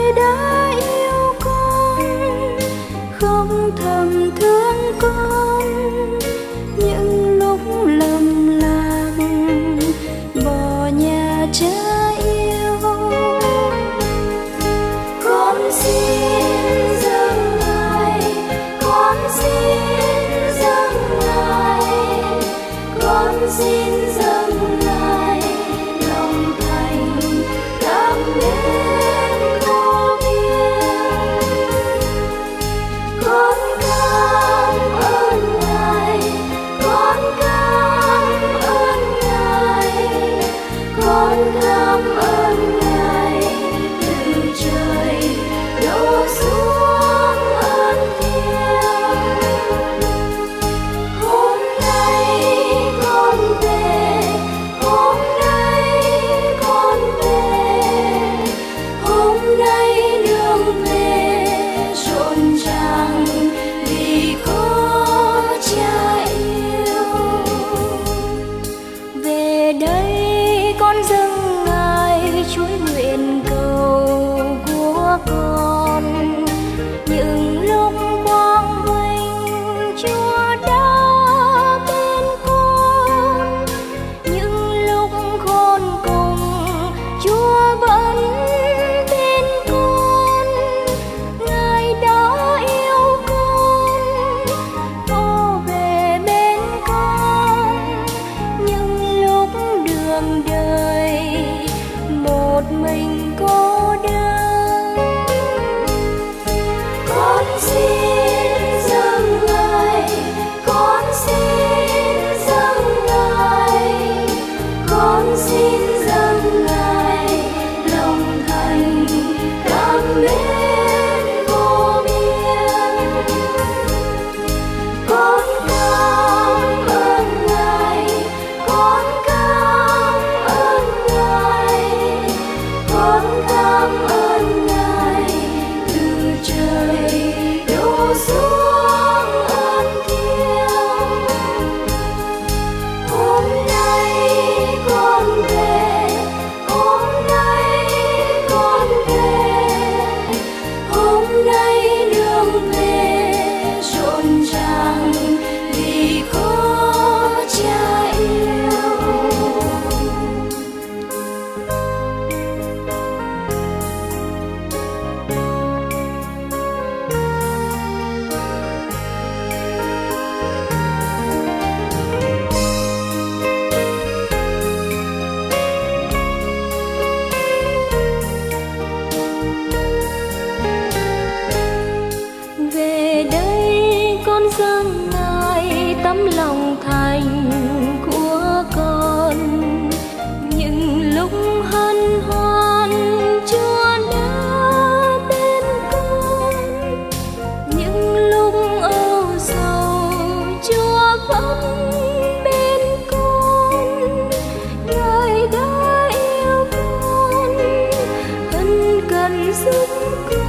đã yêu con, không thầm thương con những lúc lầm làng bỏ nhà cha yêu. Con xin dâng Ngài, con xin dâng Ngài, con xin dâng Ngài lòng thành cảm mến vô biên. Con cảm ơn Ngài, con cảm ơn Ngài, con cảm ơn Ngài từ trời đổ xuống ơn thiêng. Hôm nay con về, hôm nay con về, hôm nay đường về rộn ràng vì có cha yêu. Về đây con dâng Ngài chuỗi nguyện cầu của con. Những lúc quang vinh Chúa đã bên con, những lúc khôn cùng Chúa vẫn bên con. Ngài đã yêu con, vô về bên con những lúc đường đời một mình cô đơn. Con xin dâng Ngài, con xin dâng Ngài, con xin dâng Ngài lòng thành cảm mến vô biên. Con cảm ơn Ngài, con cảm ơn Ngài, con cảm ơn Ngài từ trời đổ xuống ơn thiêng. Hôm nay con về, hôm nay con về, hôm nay đường về rộn ràng vì có cha yêu. Về đây con dâng Ngài tấm lòng thành của con. Những lúc hân hoan Chúa đã bên con, những lúc âu sầu Chúa vẫn bên con. Ngài đã yêu con, ân cần giúp con